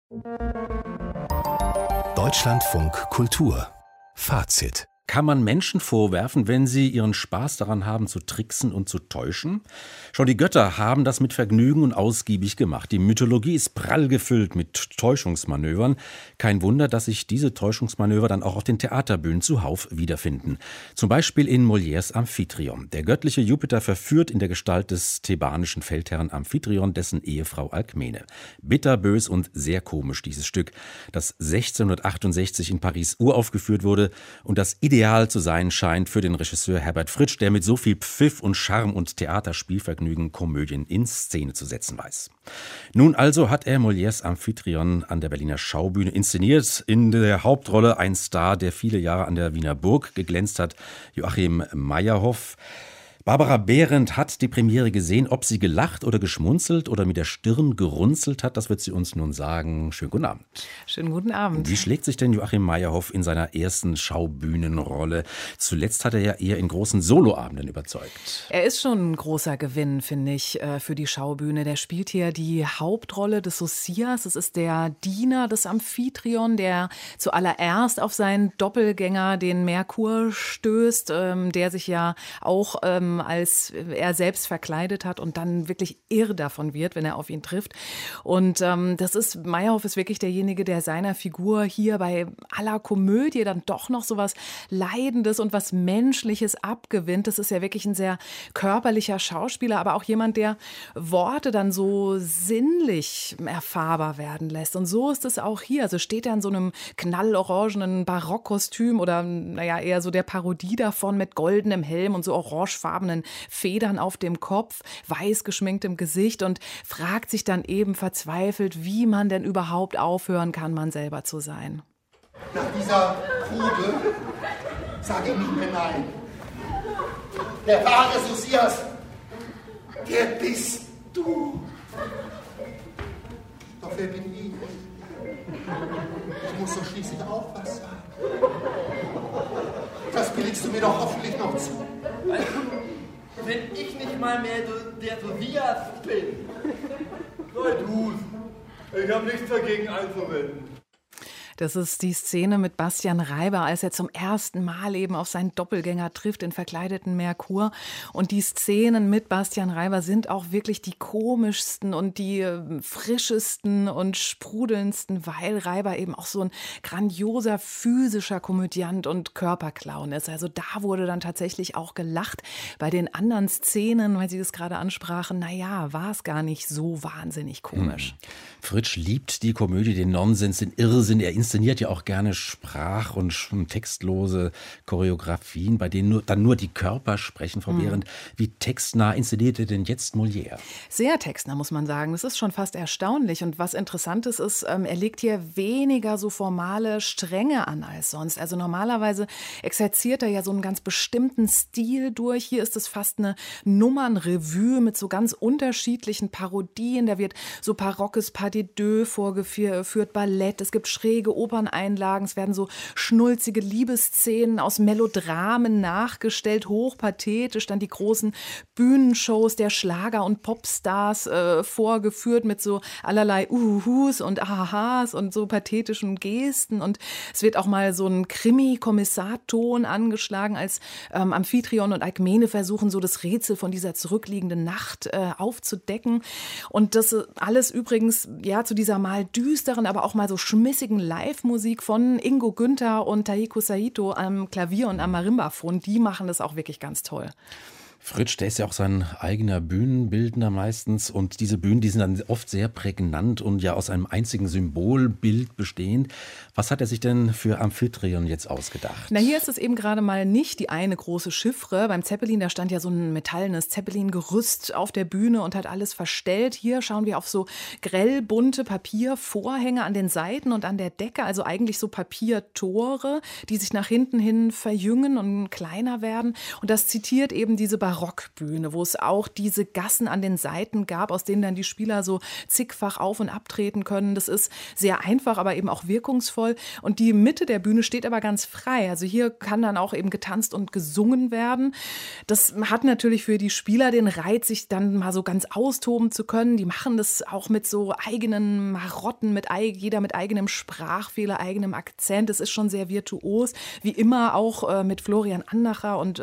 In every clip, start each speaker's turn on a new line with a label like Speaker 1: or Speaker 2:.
Speaker 1: Deutschlandfunk Kultur Fazit.
Speaker 2: Kann man Menschen vorwerfen, wenn sie ihren Spaß daran haben, zu tricksen und zu täuschen? Schon die Götter haben das mit Vergnügen und ausgiebig gemacht. Die Mythologie ist prall gefüllt mit Täuschungsmanövern. Kein Wunder, dass sich diese Täuschungsmanöver dann auch auf den Theaterbühnen zuhauf wiederfinden. Zum Beispiel in Molières Amphitryon. Der göttliche Jupiter verführt in der Gestalt des thebanischen Feldherrn Amphitryon dessen Ehefrau Alkmene. Bitterbös und sehr komisch dieses Stück, das 1668 in Paris uraufgeführt wurde und das ideal zu sein scheint für den Regisseur Herbert Fritsch, der mit so viel Pfiff und Charme und Theaterspielvergnügen Komödien in Szene zu setzen weiß. Nun also hat er Molières Amphitryon an der Berliner Schaubühne inszeniert. In der Hauptrolle ein Star, der viele Jahre an der Wiener Burg geglänzt hat, Joachim Meyerhoff. Barbara Behrendt hat die Premiere gesehen. Ob sie gelacht oder geschmunzelt oder mit der Stirn gerunzelt hat, das wird sie uns nun sagen. Schönen guten Abend.
Speaker 3: Schönen guten Abend.
Speaker 2: Wie schlägt sich denn Joachim Meyerhoff in seiner ersten Schaubühnenrolle? Zuletzt hat er ja eher in großen Soloabenden überzeugt.
Speaker 3: Er ist schon ein großer Gewinn, finde ich, für die Schaubühne. Der spielt hier die Hauptrolle des Osias. Es ist der Diener des Amphitryon, der zuallererst auf seinen Doppelgänger, den Merkur, stößt, der sich ja auch als er selbst verkleidet hat und dann wirklich irr davon wird, wenn er auf ihn trifft. Und Meyerhoff ist wirklich derjenige, der seiner Figur hier bei aller Komödie dann doch noch so was Leidendes und was Menschliches abgewinnt. Das ist ja wirklich ein sehr körperlicher Schauspieler, aber auch jemand, der Worte dann so sinnlich erfahrbar werden lässt. Und so ist es auch hier. Also steht er in so einem knallorangenen Barockkostüm oder eher so der Parodie davon mit goldenem Helm und so orangefarbenen Federn auf dem Kopf, weiß geschminktem Gesicht und fragt sich dann eben verzweifelt, wie man denn überhaupt aufhören kann, man selber zu sein.
Speaker 4: Nach dieser Kugel sage ich nicht mehr nein. Der wahre Osias, der bist du. Doch wer bin ich? Ich muss doch schließlich auch was sagen. Das billigst du mir doch hoffentlich noch zu.
Speaker 5: Wenn ich nicht mal mehr der Tobias bin. Sei du's. Ich habe nichts dagegen einzuwenden.
Speaker 3: Das ist die Szene mit Bastian Reiber, als er zum ersten Mal eben auf seinen Doppelgänger trifft, den verkleideten Merkur. Und die Szenen mit Bastian Reiber sind auch wirklich die komischsten und die frischesten und sprudelndsten, weil Reiber eben auch so ein grandioser physischer Komödiant und Körperclown ist. Also da wurde dann tatsächlich auch gelacht. Bei den anderen Szenen, weil Sie das gerade ansprachen, war es gar nicht so wahnsinnig komisch.
Speaker 2: Fritsch liebt die Komödie, den Nonsens, den Irrsinn. Er inszeniert ja auch gerne Sprach- und textlose Choreografien, bei denen nur die Körper sprechen. Frau Behrendt, wie textnah inszeniert er denn jetzt Molière?
Speaker 3: Sehr textnah, muss man sagen. Das ist schon fast erstaunlich. Und was Interessantes ist, er legt hier weniger so formale Stränge an als sonst. Also normalerweise exerziert er ja so einen ganz bestimmten Stil durch. Hier ist es fast eine Nummernrevue mit so ganz unterschiedlichen Parodien. Da wird so barockes Pas de deux vorgeführt, Ballett. Es gibt schräge Operneinlagen. Es werden so schnulzige Liebesszenen aus Melodramen nachgestellt, hochpathetisch. Dann die großen Bühnenshows der Schlager- und Popstars vorgeführt mit so allerlei Uhuhus und Ahahas und so pathetischen Gesten. Und es wird auch mal so ein Krimi-Kommissarton angeschlagen, als Amphitryon und Alkmene versuchen, so das Rätsel von dieser zurückliegenden Nacht aufzudecken. Und das alles übrigens zu dieser mal düsteren, aber auch mal so schmissigen Live-Musik von Ingo Günther und Taiko Saito am Klavier und am Marimbaphon. Die machen das auch wirklich ganz toll.
Speaker 2: Fritsch, der ist ja auch sein eigener Bühnenbildner meistens und diese Bühnen, die sind dann oft sehr prägnant und ja aus einem einzigen Symbolbild bestehend. Was hat er sich denn für Amphitryon jetzt ausgedacht?
Speaker 3: Na, hier ist es eben gerade mal nicht die eine große Chiffre. Beim Zeppelin, da stand ja so ein metallenes Zeppelin-Gerüst auf der Bühne und hat alles verstellt. Hier schauen wir auf so grellbunte Papiervorhänge an den Seiten und an der Decke, also eigentlich so Papiertore, die sich nach hinten hin verjüngen und kleiner werden. Und das zitiert eben diese barocke Barockbühne, wo es auch diese Gassen an den Seiten gab, aus denen dann die Spieler so zigfach auf- und abtreten können. Das ist sehr einfach, aber eben auch wirkungsvoll. Und die Mitte der Bühne steht aber ganz frei. Also hier kann dann auch eben getanzt und gesungen werden. Das hat natürlich für die Spieler den Reiz, sich dann mal so ganz austoben zu können. Die machen das auch mit so eigenen Marotten, jeder mit eigenem Sprachfehler, eigenem Akzent. Es ist schon sehr virtuos, wie immer auch mit Florian Anderer und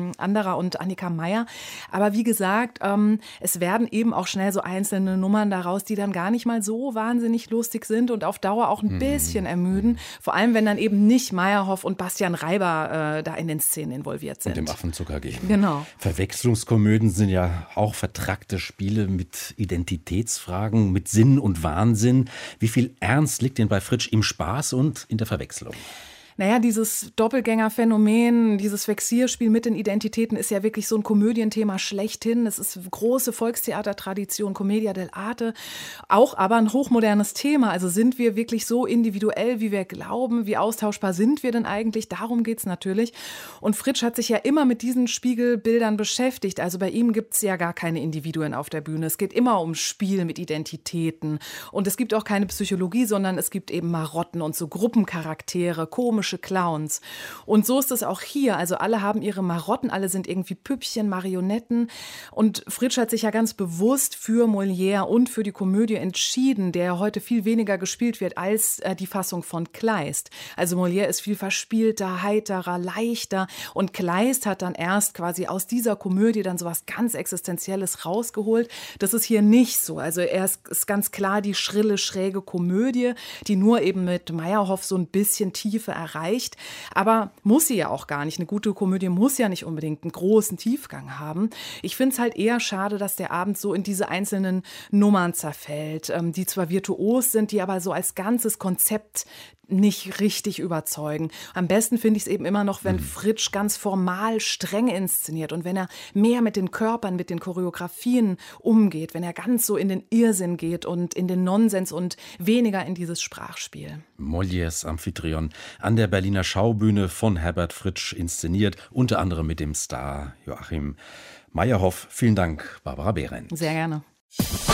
Speaker 3: Annika Meyer. Aber wie gesagt, es werden eben auch schnell so einzelne Nummern daraus, die dann gar nicht mal so wahnsinnig lustig sind und auf Dauer auch ein bisschen ermüden. Vor allem, wenn dann eben nicht Meyerhoff und Bastian Reiber da in den Szenen involviert sind.
Speaker 2: Und dem Affenzug geben.
Speaker 3: Genau.
Speaker 2: Verwechslungskomödien sind ja auch vertrackte Spiele mit Identitätsfragen, mit Sinn und Wahnsinn. Wie viel Ernst liegt denn bei Fritsch im Spaß und in der Verwechslung?
Speaker 3: Naja, dieses Doppelgängerphänomen, dieses Vexierspiel mit den Identitäten ist ja wirklich so ein Komödienthema schlechthin. Es ist große Volkstheatertradition, Commedia dell'arte, auch aber ein hochmodernes Thema. Also sind wir wirklich so individuell, wie wir glauben? Wie austauschbar sind wir denn eigentlich? Darum geht's natürlich. Und Fritsch hat sich ja immer mit diesen Spiegelbildern beschäftigt. Also bei ihm gibt's ja gar keine Individuen auf der Bühne. Es geht immer um Spiel mit Identitäten. Und es gibt auch keine Psychologie, sondern es gibt eben Marotten und so Gruppencharaktere, komische Clowns. Und so ist es auch hier. Also alle haben ihre Marotten, alle sind irgendwie Püppchen, Marionetten. Und Fritsch hat sich ja ganz bewusst für Molière und für die Komödie entschieden, der heute viel weniger gespielt wird als die Fassung von Kleist. Also Molière ist viel verspielter, heiterer, leichter. Und Kleist hat dann erst quasi aus dieser Komödie dann sowas ganz Existenzielles rausgeholt. Das ist hier nicht so. Also ist ganz klar die schrille, schräge Komödie, die nur eben mit Meyerhoff so ein bisschen Tiefe erreicht. Aber muss sie ja auch gar nicht. Eine gute Komödie muss ja nicht unbedingt einen großen Tiefgang haben. Ich finde es halt eher schade, dass der Abend so in diese einzelnen Nummern zerfällt, die zwar virtuos sind, die aber so als ganzes Konzept nicht richtig überzeugen. Am besten finde ich es eben immer noch, wenn Fritsch ganz formal streng inszeniert und wenn er mehr mit den Körpern, mit den Choreografien umgeht, wenn er ganz so in den Irrsinn geht und in den Nonsens und weniger in dieses Sprachspiel.
Speaker 2: Molières Amphitryon an der Berliner Schaubühne von Herbert Fritsch inszeniert, unter anderem mit dem Star Joachim Meyerhoff. Vielen Dank, Barbara Behrendt.
Speaker 3: Sehr gerne.